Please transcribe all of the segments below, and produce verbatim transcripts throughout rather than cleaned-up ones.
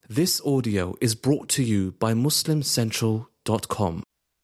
This audio is brought to you by Muslim Central dot com.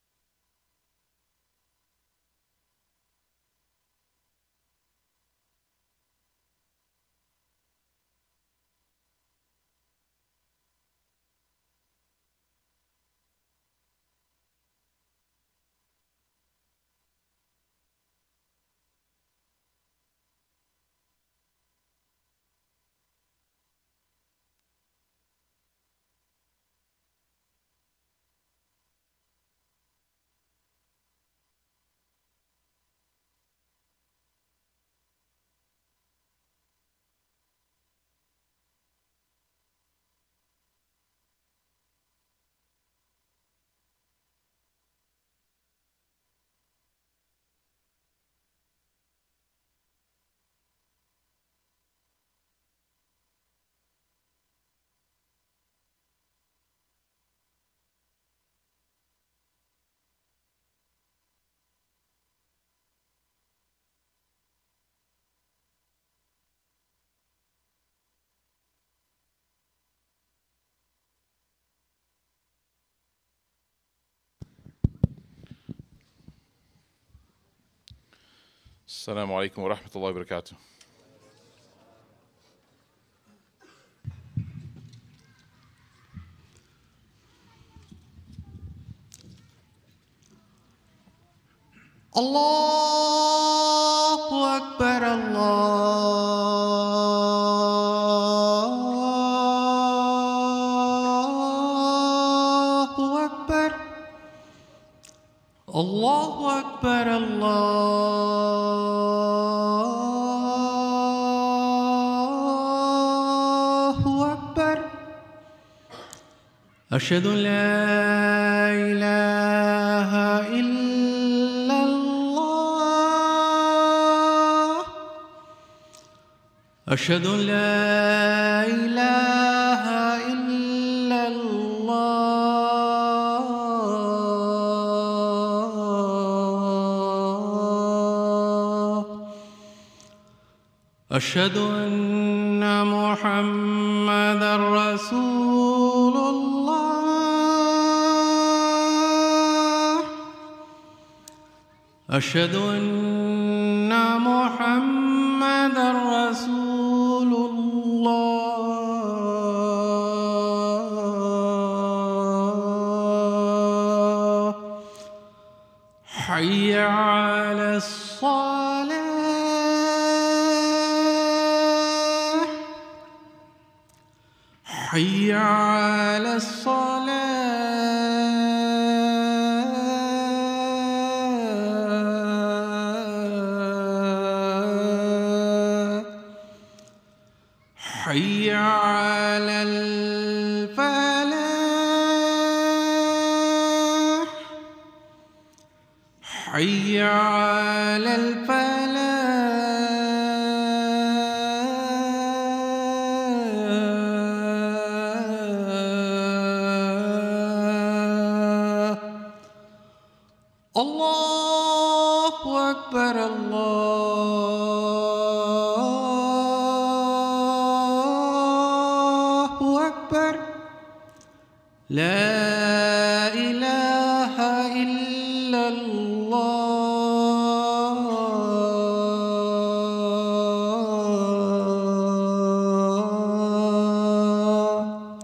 السلام عليكم ورحمة الله وبركاته. الله أكبر الله أكبر الله أكبر الله أكبر أشهد أن لا إله إلا الله أشهد أن لا إله إلا الله أشهد أن محمدًا رسول الله أشهد أن محمدًا رسول الله حي على الصلاة حي على الصلاة حي على الفلاح حي على الفلاح الله أكبر الله أكبر لا إله إلا الله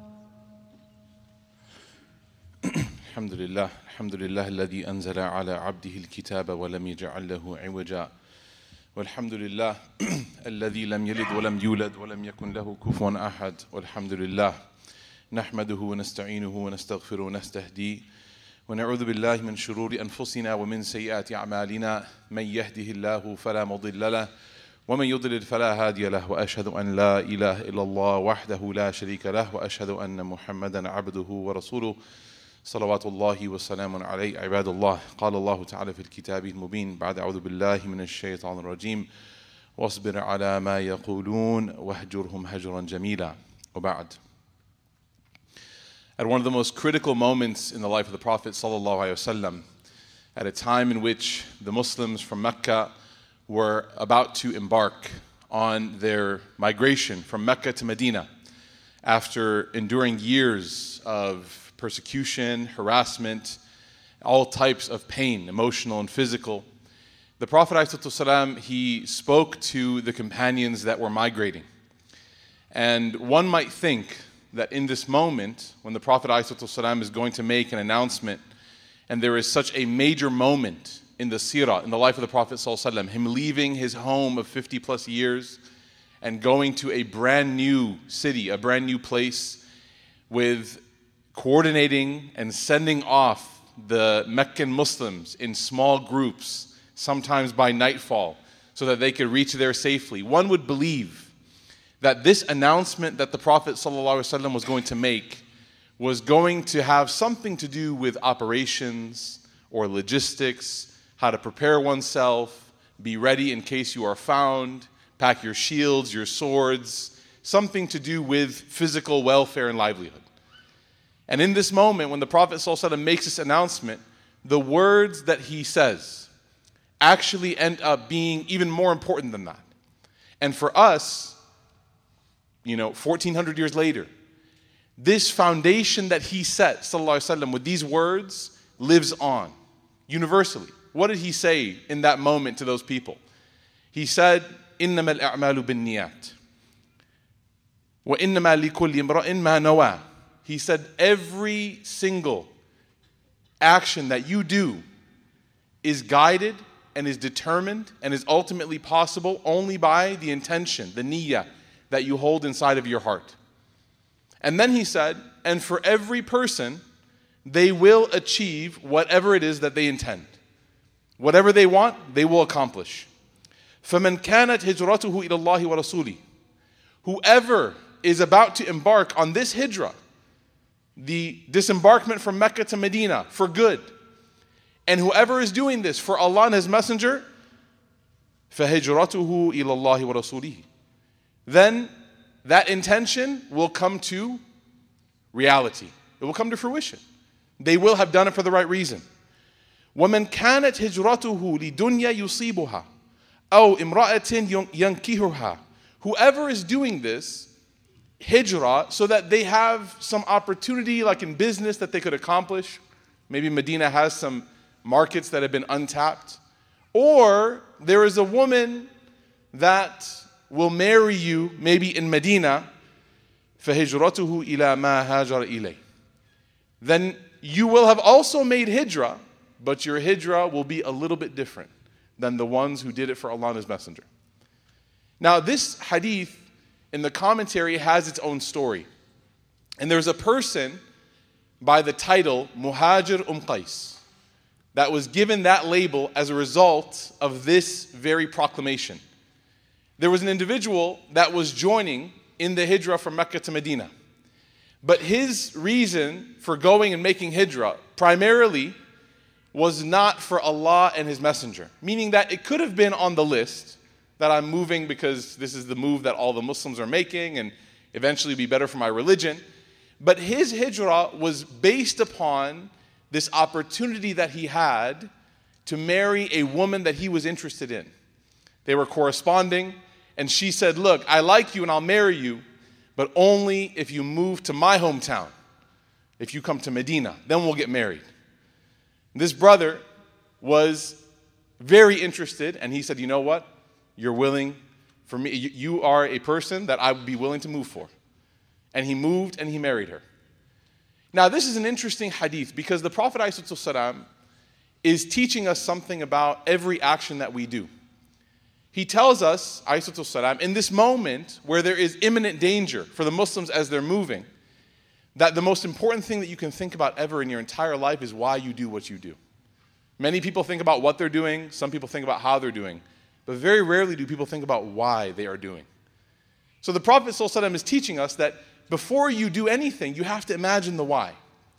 الحمد لله الحمد لله الذي أنزل على عبده الكتاب ولم يجعل له عوجا والحمد لله الذي لم يلد ولم يولد ولم يكن له كفوا أحد والحمد لله نحمده ونستعينه ونستغفره ونستهديه ونعوذ بالله من شرور أنفسنا ومن سيئات أعمالنا من يهده الله فلا مضل له ومن يضلل فلا هادي له وأشهد أن لا إله إلا الله وحده لا شريك له وأشهد أن محمدا عبده ورسوله صلوات الله وسلام عليه عباد الله. قال الله تعالى في الكتاب المبين بعد أعوذ بالله من الشيطان الرجيم واصبر على ما يقولون واهجرهم هجرا جميلا. وبعد. At one of the most critical moments in the life of the Prophet sallallahu alaihi wasallam, at a time in which the Muslims from Mecca were about to embark on their migration from Mecca to Medina, after enduring years of persecution, harassment, all types of pain, emotional and physical, the Prophet ﷺ, he spoke to the companions that were migrating. And one might think that in this moment, when the Prophet ﷺ is going to make an announcement, and there is such a major moment in the seerah, in the life of the Prophet ﷺ, him leaving his home of fifty plus years and going to a brand new city, a brand new place, with coordinating and sending off the Meccan Muslims in small groups, sometimes by nightfall, so that they could reach there safely. One would believe that this announcement that the Prophet ﷺ was going to make was going to have something to do with operations or logistics, how to prepare oneself, be ready in case you are found, pack your shields, your swords, something to do with physical welfare and livelihood. And in this moment, when the Prophet ﷺ makes this announcement, the words that he says actually end up being even more important than that. And for us, you know, fourteen hundred years later, this foundation that he set, sallallahu alaihi wasallam, with these words lives on universally. What did he say in that moment to those people? He said, إِنَّمَا الْأَعْمَالُ بِالنِّيَّاتِ وَإِنَّمَا لِكُلِّ امْرَئٍ مَا نَوَى. He said, every single action that you do is guided and is determined and is ultimately possible only by the intention, the niyyah, that you hold inside of your heart. And then he said, and for every person, they will achieve whatever it is that they intend. Whatever they want, they will accomplish. فَمَنْ كَانَتْ هِجْرَتُهُ إِلَى اللَّهِ وَرَسُولِهِ. Whoever is about to embark on this hijrah, the disembarkment from Mecca to Medina for good, and whoever is doing this for Allah and His Messenger, فَهِجْرَتُهُ إِلَى اللَّهِ وَرَسُولِهِ. Then that intention will come to reality. It will come to fruition. They will have done it for the right reason. وَمَنْ كَانَتْ هِجْرَتُهُ لِدُنْيَا يُصِيبُهَا أَوْ إِمْرَأَةٍ يَنْكِحُهَا. Whoever is doing this hijrah so that they have some opportunity, like in business, that they could accomplish. Maybe Medina has some markets that have been untapped. Or there is a woman that will marry you, maybe in Medina, فَهِجْرَتُهُ إِلَى مَا هَاجَرَ إِلَيْهِ. Then you will have also made hijrah, but your hijrah will be a little bit different than the ones who did it for Allah and His Messenger. Now, this hadith in the commentary has its own story. And there's a person by the title Muhajir Umm Qais that was given that label as a result of this very proclamation. There was an individual that was joining in the hijrah from Mecca to Medina. But his reason for going and making hijrah primarily was not for Allah and His Messenger. Meaning that it could have been on the list that I'm moving because this is the move that all the Muslims are making and eventually be better for my religion. But his hijrah was based upon this opportunity that he had to marry a woman that he was interested in. They were corresponding, and she said, look, I like you and I'll marry you, but only if you move to my hometown. If you come to Medina, then we'll get married. This brother was very interested, and he said, you know what? You're willing for me, you are a person that I would be willing to move for. And he moved and he married her. Now, this is an interesting hadith because the Prophet ﷺ is teaching us something about every action that we do. He tells us, ﷺ, in this moment where there is imminent danger for the Muslims as they're moving, that the most important thing that you can think about ever in your entire life is why you do what you do. Many people think about what they're doing, some people think about how they're doing, but very rarely do people think about why they are doing. So the Prophet ﷺ is teaching us that before you do anything, you have to imagine the why.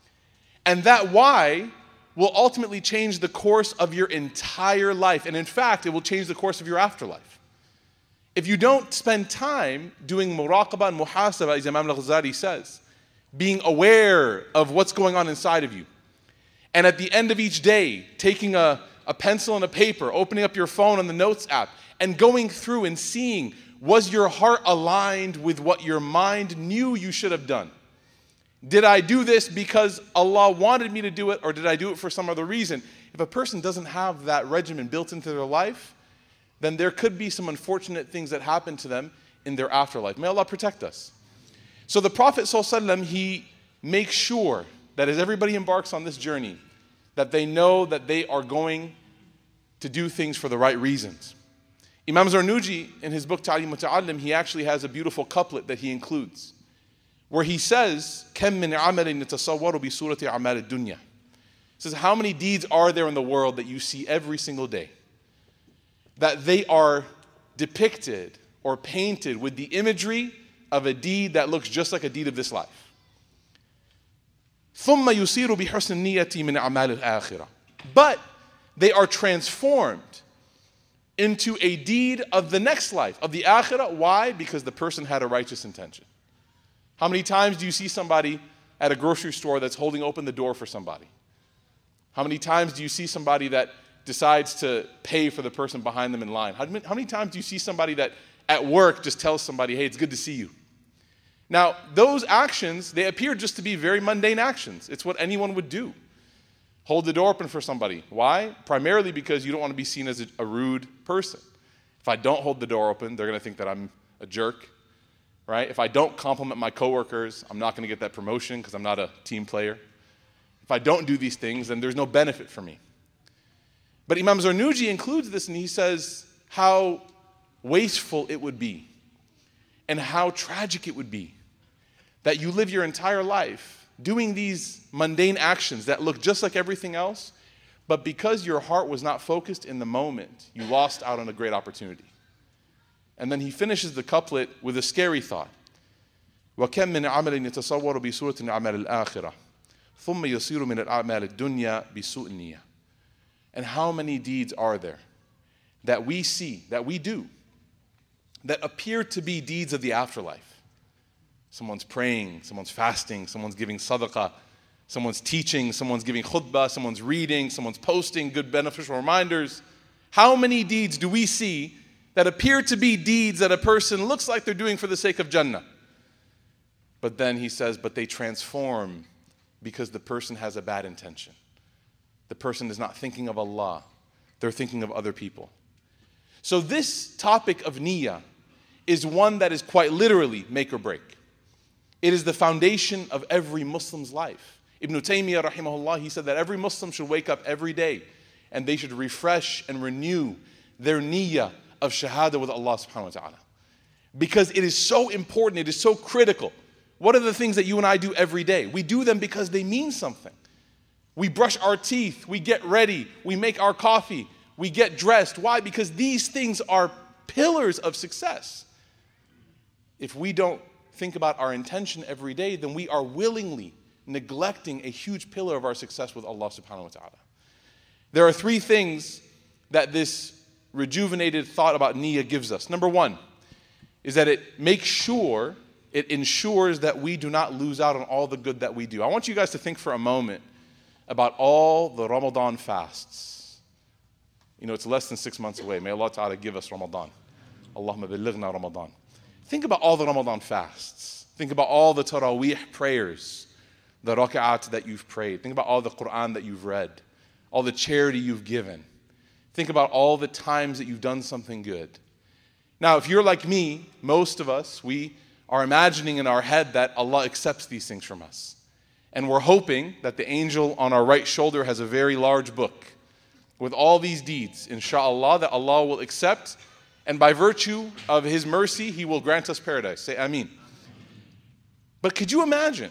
And that why will ultimately change the course of your entire life. And in fact, it will change the course of your afterlife. If you don't spend time doing muraqabah and muhasabah, as Imam al-Ghazali says, being aware of what's going on inside of you, and at the end of each day, taking a, a pencil and a paper, opening up your phone on the notes app, and going through and seeing Was your heart aligned with what your mind knew you should have done? Did I do this because Allah wanted me to do it, or did I do it for some other reason? If a person doesn't have that regimen built into their life, then there could be some unfortunate things that happen to them in their afterlife. May Allah protect us. So the Prophet ﷺ, he makes sure that as everybody embarks on this journey, that they know that they are going to do things for the right reasons. Imam Zarnuji, in his book Ta'lim Muta'allim, he actually has a beautiful couplet that he includes, where he says, كَم مِّنْ عَمَلٍ يَتَصَوَّرُ بِصُورَةِ أَعْمَالِ الدُّنْيَا. He says, how many deeds are there in the world that you see every single day, that they are depicted or painted with the imagery of a deed that looks just like a deed of this life? ثُمَّ يُصِيرُ بِحُسْنِ النِّيَّةِ مِنْ أَعْمَالِ الْآخِرَةِ. But they are transformed into a deed of the next life, of the akhirah. Why? Because the person had a righteous intention. How many times do you see somebody at a grocery store that's holding open the door for somebody? How many times do you see somebody that decides to pay for the person behind them in line? How many, how many times do you see somebody that at work just tells somebody, hey, it's good to see you? Now, those actions, they appear just to be very mundane actions. It's what anyone would do. Hold the door open for somebody. Why? Primarily because you don't want to be seen as a, a rude person. If I don't hold the door open, they're going to think that I'm a jerk, right? If I don't compliment my coworkers, I'm not going to get that promotion because I'm not a team player. If I don't do these things, then there's no benefit for me. But Imam Zarnuji includes this, and he says how wasteful it would be and how tragic it would be that you live your entire life doing these mundane actions that look just like everything else, but because your heart was not focused in the moment, you lost out on a great opportunity. And then he finishes the couplet with a scary thought. وَكَمْ مِنْ عَمَلٍ يَتَصَوَّرُ بِصُورَةٍ أَعْمَالِ الْآخِرَةِ ثُمَّ يَصِيرُ مِنَ الْأَعْمَالِ الدُّنْيَا بِسُوءِ النِّيَّةِ. And how many deeds are there that we see, that we do, that appear to be deeds of the afterlife? Someone's praying, someone's fasting, someone's giving sadaqah, someone's teaching, someone's giving khutbah, someone's reading, someone's posting good beneficial reminders. How many deeds do we see that appear to be deeds that a person looks like they're doing for the sake of Jannah? But then he says, but they transform because the person has a bad intention. The person is not thinking of Allah. They're thinking of other people. So this topic of niyyah is one that is quite literally make or break. It is the foundation of every Muslim's life. Ibn Taymiyyah rahimahullah, he said that every Muslim should wake up every day and they should refresh and renew their niyyah of shahada with Allah subhanahu wa ta'ala. Because it is so important, it is so critical. What are the things that you and I do every day? We do them because they mean something. We brush our teeth, we get ready, we make our coffee, we get dressed. Why? Because these things are pillars of success. If we don't think about our intention every day, then we are willingly neglecting a huge pillar of our success with Allah subhanahu wa ta'ala. There are three things that this rejuvenated thought about niyyah gives us. Number one is that it makes sure, it ensures that we do not lose out on all the good that we do. I want you guys to think for a moment about all the Ramadan fasts. You know, it's less than six months away. May Allah ta'ala give us Ramadan. Allahumma ballighna Ramadan. Think about all the Ramadan fasts. Think about all the Taraweeh prayers, the raka'at that you've prayed. Think about all the Quran that you've read, all the charity you've given. Think about all the times that you've done something good. Now, if you're like me, most of us, we are imagining in our head that Allah accepts these things from us. And we're hoping that the angel on our right shoulder has a very large book with all these deeds, inshallah, that Allah will accept. And by virtue of His mercy, He will grant us paradise. Say Ameen. But could you imagine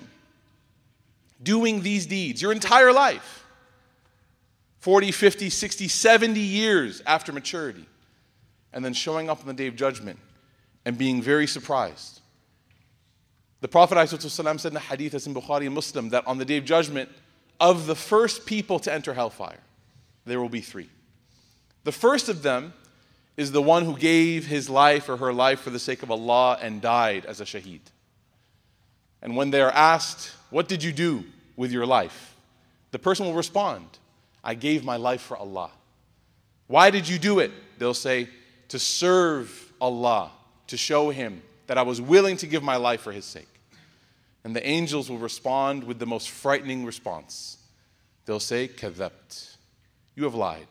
doing these deeds your entire life? forty, fifty, sixty, seventy years after maturity. And then showing up on the Day of Judgment and being very surprised. The Prophet ﷺ said in the hadith as in Bukhari and Muslim that on the Day of Judgment, of the first people to enter hellfire, there will be three. The first of them is the one who gave his life or her life for the sake of Allah and died as a shaheed. And when they are asked, what did you do with your life? The person will respond, I gave my life for Allah. Why did you do it? They'll say, to serve Allah to show him that I was willing to give my life for his sake. And the angels will respond with the most frightening response. They'll say, kadhabt. You have lied.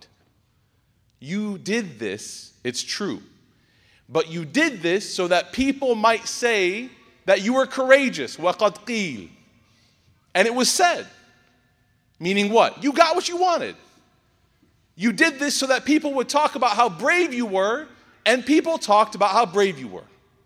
You did this, it's true. But you did this so that people might say that you were courageous. وَقَدْ قِيلَ. And it was said. Meaning what? You got what you wanted. You did this so that people would talk about how brave you were, and people talked about how brave you were.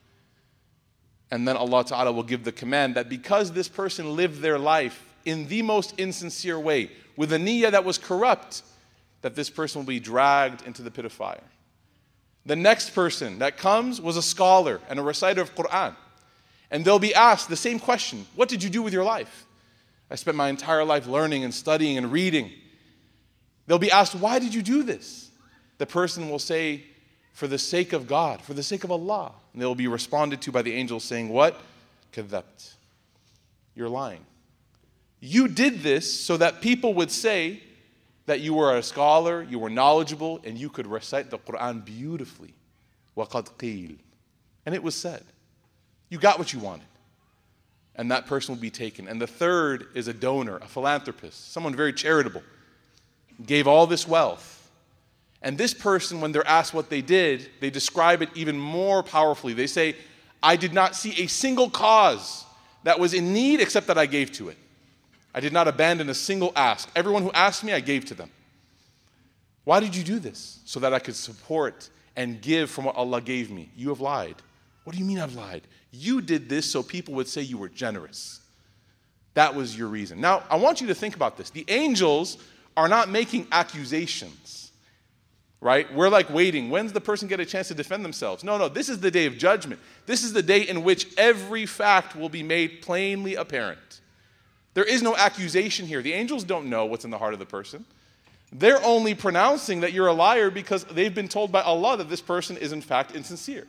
And then Allah Ta'ala will give the command that because this person lived their life in the most insincere way, with a niyyah that was corrupt, that this person will be dragged into the pit of fire. The next person that comes was a scholar and a reciter of Quran. And they'll be asked the same question, what did you do with your life? I spent my entire life learning and studying and reading. They'll be asked, why did you do this? The person will say, for the sake of God, for the sake of Allah. And they'll be responded to by the angels saying, what? Kadhabt. You're lying. You did this so that people would say that you were a scholar, you were knowledgeable, and you could recite the Quran beautifully. وَقَدْ قِيلَ. And it was said. You got what you wanted. And that person will be taken. And the third is a donor, a philanthropist, someone very charitable, gave all this wealth. And this person, when they're asked what they did, they describe it even more powerfully. They say, I did not see a single cause that was in need except that I gave to it. I did not abandon a single ask. Everyone who asked me, I gave to them. Why did you do this? So that I could support and give from what Allah gave me. You have lied. What do you mean I've lied? You did this so people would say you were generous. That was your reason. Now, I want you to think about this. The angels are not making accusations, right? We're like waiting. When's the person get a chance to defend themselves? No, no, this is the day of judgment. This is the day in which every fact will be made plainly apparent. There is no accusation here. The angels don't know what's in the heart of the person. They're only pronouncing that you're a liar because they've been told by Allah that this person is in fact insincere.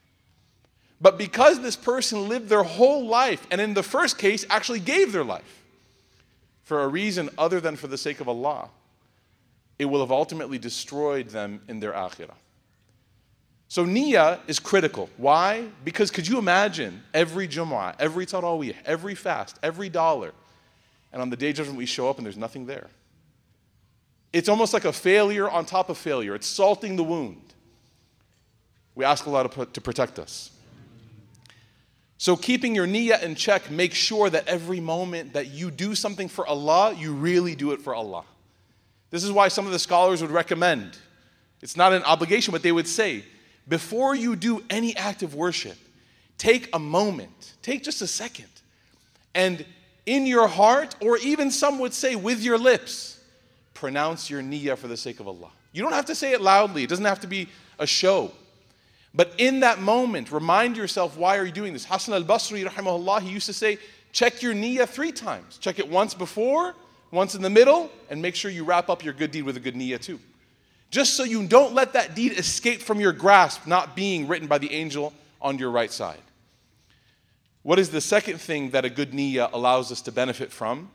But because this person lived their whole life, and in the first case actually gave their life for a reason other than for the sake of Allah, it will have ultimately destroyed them in their akhirah. So niyyah is critical. Why? Because could you imagine every Jumu'ah, every Taraweeh, every fast, every dollar, and on the day of judgment we show up and there's nothing there? It's almost like a failure on top of failure. It's salting the wound. We ask Allah to, put, to protect us. So keeping your niyyah in check, make sure that every moment that you do something for Allah, you really do it for Allah. This is why some of the scholars would recommend, it's not an obligation, but they would say, before you do any act of worship, take a moment, take just a second, and in your heart, or even some would say with your lips, pronounce your niyyah for the sake of Allah. You don't have to say it loudly. It doesn't have to be a show. But in that moment, remind yourself, why are you doing this? Hasan al-Basri, rahimahullah, he used to say, check your niyyah three times. Check it once before, once in the middle, and make sure you wrap up your good deed with a good niyyah too. Just so you don't let that deed escape from your grasp, not being written by the angel on your right side. What is the second thing that a good niyyah allows us to benefit from?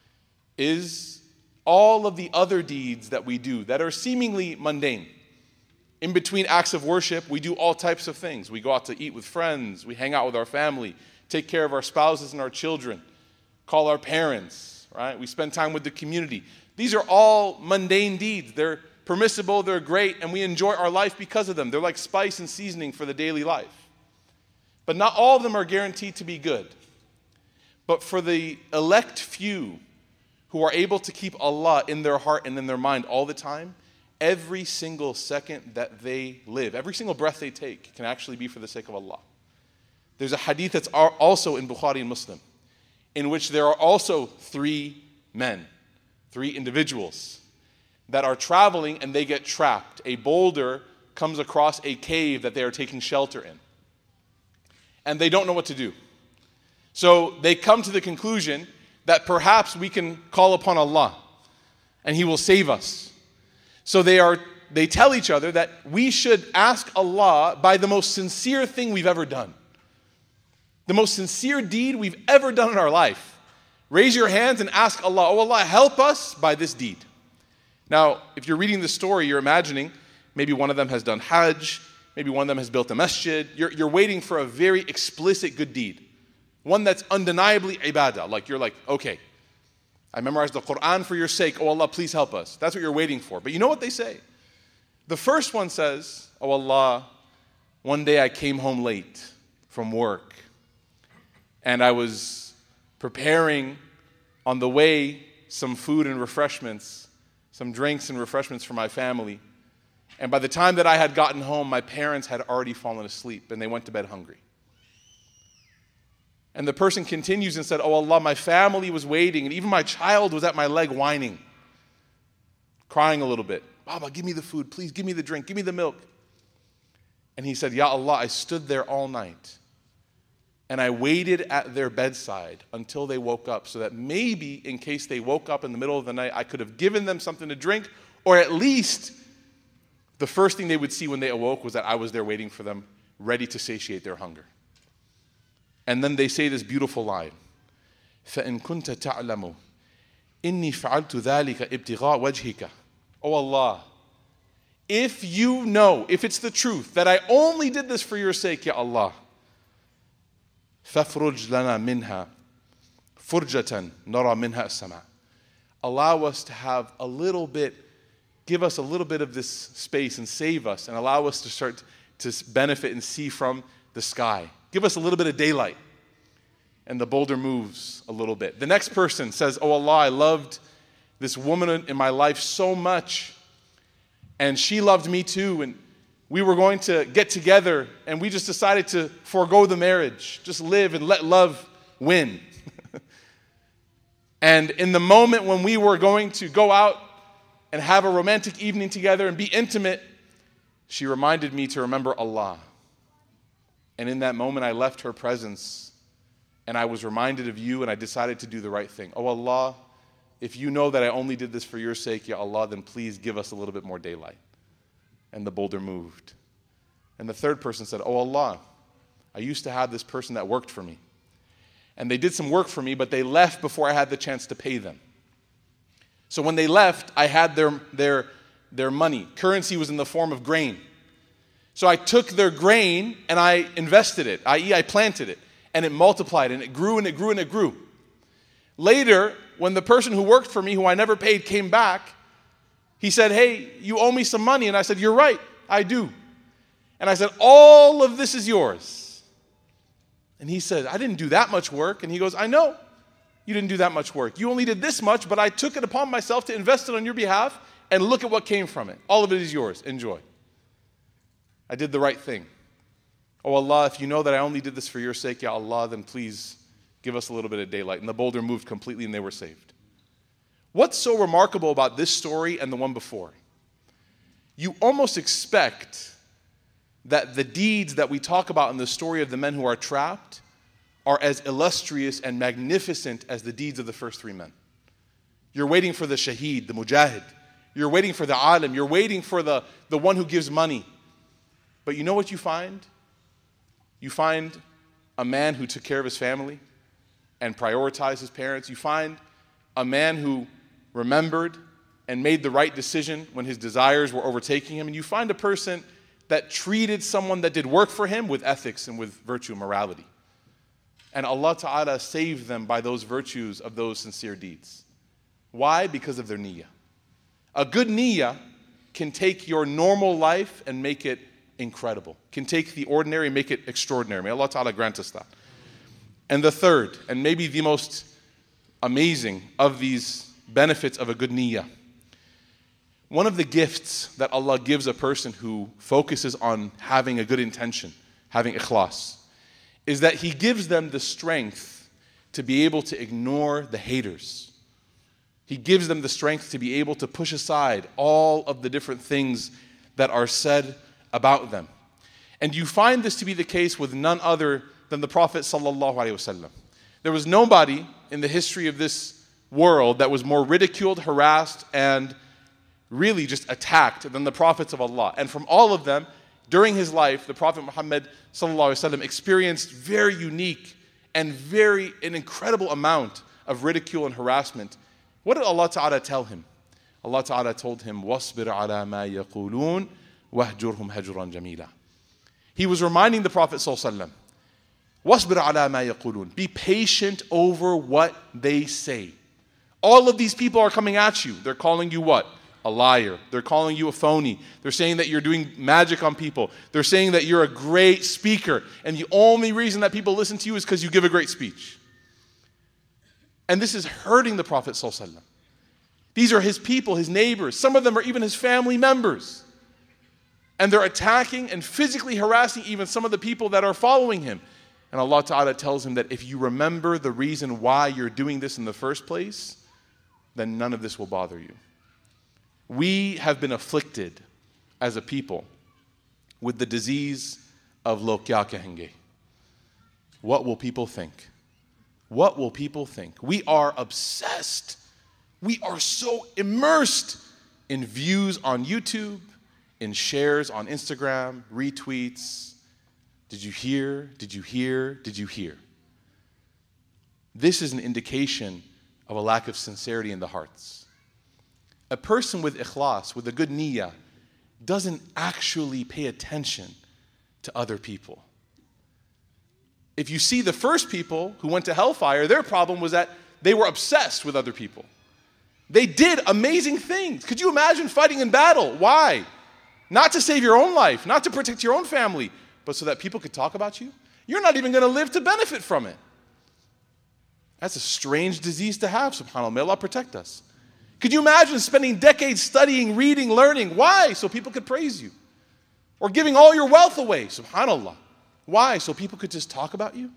Is all of the other deeds that we do that are seemingly mundane. In between acts of worship, we do all types of things. We go out to eat with friends, we hang out with our family, take care of our spouses and our children, call our parents, right? We spend time with the community. These are all mundane deeds. They're permissible, they're great, and we enjoy our life because of them. They're like spice and seasoning for the daily life. But not all of them are guaranteed to be good. But for the elect few who are able to keep Allah in their heart and in their mind all the time, every single second that they live, every single breath they take can actually be for the sake of Allah. There's a hadith that's also in Bukhari and Muslim, in which there are also three men, three individuals that are traveling and they get trapped. A boulder comes across a cave that they are taking shelter in. And they don't know what to do. So they come to the conclusion that perhaps we can call upon Allah and He will save us. So they are they tell each other that we should ask Allah by the most sincere thing we've ever done. The most sincere deed we've ever done in our life. Raise your hands and ask Allah, oh Allah, help us by this deed. Now, if you're reading the story, you're imagining maybe one of them has done Hajj, maybe one of them has built a masjid. You're, you're waiting for a very explicit good deed. One that's undeniably ibadah. Like you're like, okay, I memorized the Quran for your sake. Oh Allah, please help us. That's what you're waiting for. But you know what they say? The first one says, oh Allah, one day I came home late from work and I was preparing on the way some food and refreshments, some drinks and refreshments for my family. And by the time that I had gotten home, my parents had already fallen asleep and they went to bed hungry. And the person continues and said, oh Allah, my family was waiting and even my child was at my leg whining, crying a little bit. Baba, give me the food, please give me the drink, give me the milk. And he said, Ya Allah, I stood there all night and I waited at their bedside until they woke up so that maybe in case they woke up in the middle of the night, I could have given them something to drink, or at least the first thing they would see when they awoke was that I was there waiting for them, ready to satiate their hunger. And then they say this beautiful line, فَإِن كُنْتَ تَعْلَمُ إِنِّي فَعَلْتُ ذَلِكَ ابْتِغَاءَ وَجْهِكَ. Oh Allah, if you know, if it's the truth, that I only did this for your sake, Ya Allah, فَفْرُجْ لَنَا مِنْهَا فُرْجَةً نَرَى مِنْهَا السَّمَاء. Allow us to have a little bit, give us a little bit of this space and save us and allow us to start to benefit and see from the sky. Give us a little bit of daylight. And the boulder moves a little bit. The next person says, oh Allah, I loved this woman in my life so much. And she loved me too. And we were going to get together. And we just decided to forego the marriage. Just live and let love win. And in the moment when we were going to go out and have a romantic evening together and be intimate, she reminded me to remember Allah. And in that moment, I left her presence and I was reminded of you and I decided to do the right thing. Oh Allah, if you know that I only did this for your sake, Ya Allah, then please give us a little bit more daylight. And the boulder moved. And the third person said, oh Allah, I used to have this person that worked for me. And they did some work for me, but they left before I had the chance to pay them. So when they left, I had their, their, their money. Currency was in the form of grain. So I took their grain and I invested it, that is I planted it, and it multiplied and it grew and it grew and it grew. Later, when the person who worked for me, who I never paid, came back, he said, hey, you owe me some money. And I said, you're right, I do. And I said, all of this is yours. And he said, I didn't do that much work. And he goes, I know you didn't do that much work. You only did this much, but I took it upon myself to invest it on your behalf, and look at what came from it. All of it is yours. Enjoy. I did the right thing. Oh Allah, if you know that I only did this for your sake, Ya Allah, then please give us a little bit of daylight. And the boulder moved completely and they were saved. What's so remarkable about this story and the one before? You almost expect that the deeds that we talk about in the story of the men who are trapped are as illustrious and magnificent as the deeds of the first three men. You're waiting for the shaheed, the mujahid. You're waiting for the alim. You're waiting for the, the one who gives money. But you know what you find? You find a man who took care of his family and prioritized his parents. You find a man who remembered and made the right decision when his desires were overtaking him. And you find a person that treated someone that did work for him with ethics and with virtue and morality. And Allah Ta'ala saved them by those virtues of those sincere deeds. Why? Because of their niyyah. A good niyyah can take your normal life and make it incredible. Can take the ordinary and make it extraordinary. May Allah Ta'ala grant us that. And the third, and maybe the most amazing of these benefits of a good niyyah. One of the gifts that Allah gives a person who focuses on having a good intention, having ikhlas, is that He gives them the strength to be able to ignore the haters. He gives them the strength to be able to push aside all of the different things that are said about them. And you find this to be the case with none other than the Prophet sallallahu alaihi wasallam. There was nobody in the history of this world that was more ridiculed, harassed, and really just attacked than the prophets of Allah. And from all of them, during his life, the Prophet Muhammad sallallahu alaihi wasallam experienced very unique and very an incredible amount of ridicule and harassment. What did Allah Ta'ala tell him? Allah Ta'ala told him, وَاصْبِرْ عَلَى مَا يَقُولُونَ وَاهْجُرْهُمْ هَجْرًا جَمِيلًا. He was reminding the Prophet ﷺ, وَاصْبِرْ عَلَى مَا يَقُولُونَ. Be patient over what they say. All of these people are coming at you. They're calling you what? A liar. They're calling you a phony. They're saying that you're doing magic on people. They're saying that you're a great speaker. And the only reason that people listen to you is because you give a great speech. And this is hurting the Prophet ﷺ. These are his people, his neighbors. Some of them are even his family members. And they're attacking and physically harassing even some of the people that are following him. And Allah Ta'ala tells him that if you remember the reason why you're doing this in the first place, then none of this will bother you. We have been afflicted as a people with the disease of lo kya kahenge. What will people think? What will people think? We are obsessed. We are so immersed in views on YouTube, in shares on Instagram, retweets. Did you hear? Did you hear? Did you hear? This is an indication of a lack of sincerity in the hearts. A person with ikhlas, with a good niyyah, doesn't actually pay attention to other people. If you see the first people who went to hellfire, their problem was that they were obsessed with other people. They did amazing things. Could you imagine fighting in battle? Why? Not to save your own life, not to protect your own family, but so that people could talk about you. You're not even going to live to benefit from it. That's a strange disease to have, subhanAllah. May Allah protect us. Could you imagine spending decades studying, reading, learning? Why? So people could praise you. Or giving all your wealth away, subhanAllah. Why? So people could just talk about you?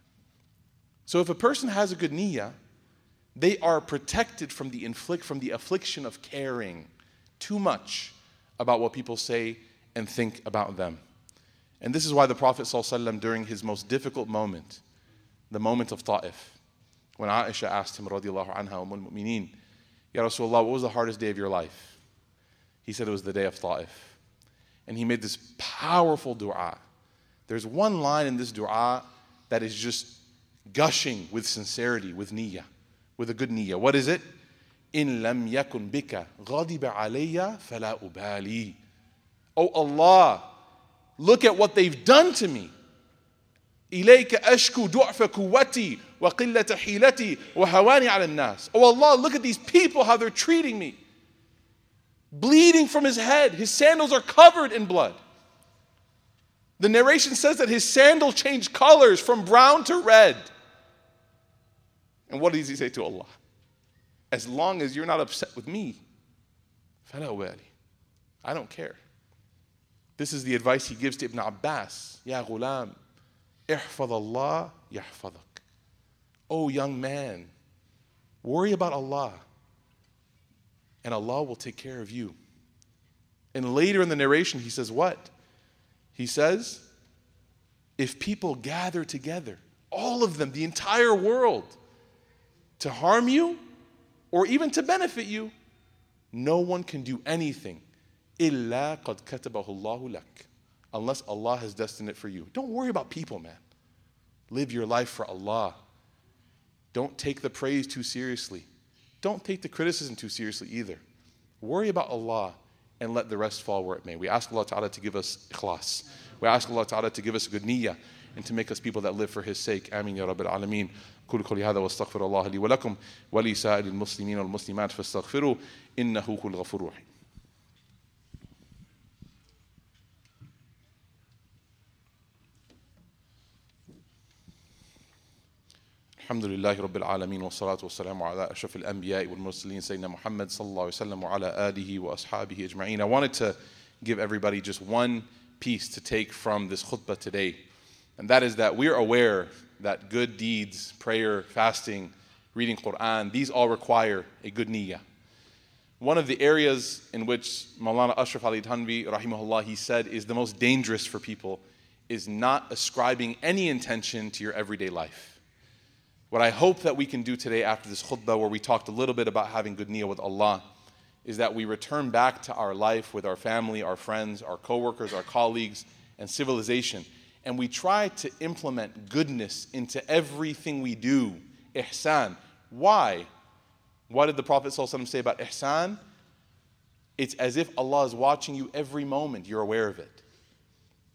So if a person has a good niyyah, they are protected from the inflict from the affliction of caring too much about what people say and think about them. And this is why the Prophet ﷺ, during his most difficult moment, the moment of Ta'if, when Aisha asked him, radiallahu anha, Umm al-Mu'mineen, Ya Rasulullah, what was the hardest day of your life? He said it was the day of Ta'if. And he made this powerful dua. There's one line in this dua that is just gushing with sincerity, with niyyah, with a good niyyah. What is it? In lam yakun bika ghadiba alayya fala ubali. Oh Allah, look at what they've done to me. إِلَيْكَ أَشْكُ دُعْفَ قُوَّتِي وَقِلَّةَ حِيلَتِي وَهَوَانِي عَلَى النَّاسِ. Oh Allah, look at these people, how they're treating me. Bleeding from his head. His sandals are covered in blood. The narration says that his sandal changed colors from brown to red. And what does he say to Allah? As long as you're not upset with me, فَلَا أُبَالِي. I don't care. This is the advice he gives to Ibn Abbas. Ya ghulam, ihfad Allah yahfadak. Oh young man, worry about Allah, and Allah will take care of you. And later in the narration he says what? He says, if people gather together, all of them, the entire world, to harm you or even to benefit you, no one can do anything إِلَّا قَدْ كَتَبَهُ اللَّهُ لَكَ, unless Allah has destined it for you. Don't worry about people, man. Live your life for Allah. Don't take the praise too seriously. Don't take the criticism too seriously either. Worry about Allah and let the rest fall where it may. We ask Allah Ta'ala to give us ikhlas. We ask Allah Ta'ala to give us a good niyyah and to make us people that live for His sake. Ameen ya Rabbil Alameen. قل قولي هذا واستغفر الله لي ولكم ولسائر المسلمين والمسلمات فاستغفروه إنه هو الغفور الرحيم. الحمد لله رب العالمين والصلاة والسلام على أشرف الأنبياء والمرسلين سيدنا محمد صلى الله عليه وسلم وعلى آله وأصحابه أجمعين. I wanted to give everybody just one piece to take from this khutbah today, and that is that we are aware that good deeds, prayer, fasting, reading Quran, these all require a good niyyah. One of the areas in which Maulana Ashraf Ali Thanvi, rahimahullah, he said is the most dangerous for people is not ascribing any intention to your everyday life. What I hope that we can do today after this khutbah, where we talked a little bit about having good niyyah with Allah, is that we return back to our life with our family, our friends, our co-workers, our colleagues, and civilization. And we try to implement goodness into everything we do. Ihsan. Why? What did the Prophet ﷺ say about ihsan? It's as if Allah is watching you every moment. You're aware of it.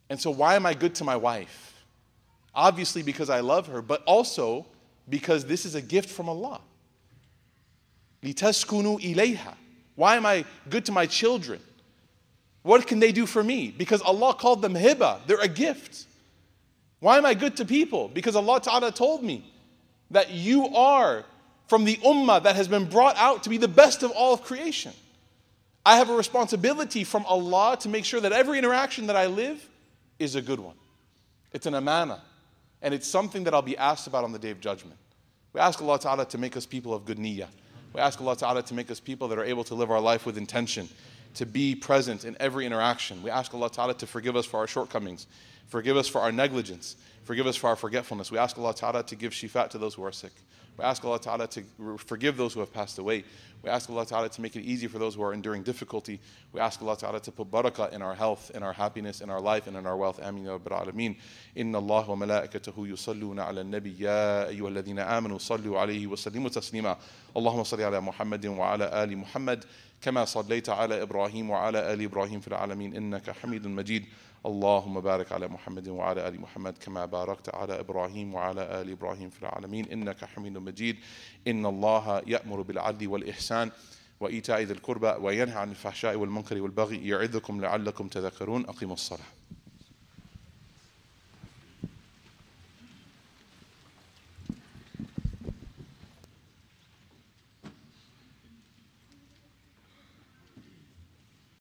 And so why am I good to my wife? Obviously because I love her, but also because this is a gift from Allah. لِتَسْكُنُوا إِلَيْهَا. Why am I good to my children? What can they do for me? Because Allah called them hiba. They're a gift. Why am I good to people? Because Allah Ta'ala told me that you are from the ummah that has been brought out to be the best of all of creation. I have a responsibility from Allah to make sure that every interaction that I live is a good one. It's an amana. And it's something that I'll be asked about on the Day of Judgment. We ask Allah Ta'ala to make us people of good niyyah. We ask Allah Ta'ala to make us people that are able to live our life with intention, to be present in every interaction. We ask Allah Ta'ala to forgive us for our shortcomings, forgive us for our negligence, forgive us for our forgetfulness. We ask Allah Ta'ala to give shifa to those who are sick. We ask Allah Ta'ala to forgive those who have passed away. We ask Allah Ta'ala to make it easy for those who are enduring difficulty. We ask Allah Ta'ala to put barakah in our health, in our happiness, in our life, and in our wealth. Ameen ya Rabbil Alameen. Inna Allah wa malaikatahu yusalluna ala nabi ya ayyuha alladhina amanu sallu alayhi wa sallimu taslima. Allahumma salli ala Muhammadin wa ala ali Muhammad kama sallaita ala Ibrahim wa ala ali Ibrahim fil alameen innaka hamidun majid. اللهم بارك على محمد وعلى آل محمد كما باركت على إبراهيم وعلى آل إبراهيم في العالمين إنك حميد مجيد إن الله يأمر بالعدل والإحسان وإيتاء ذي القربى وينهى عن الفحشاء والمنكر والبغي يعظكم لعلكم تذكرون أقيموا الصلاة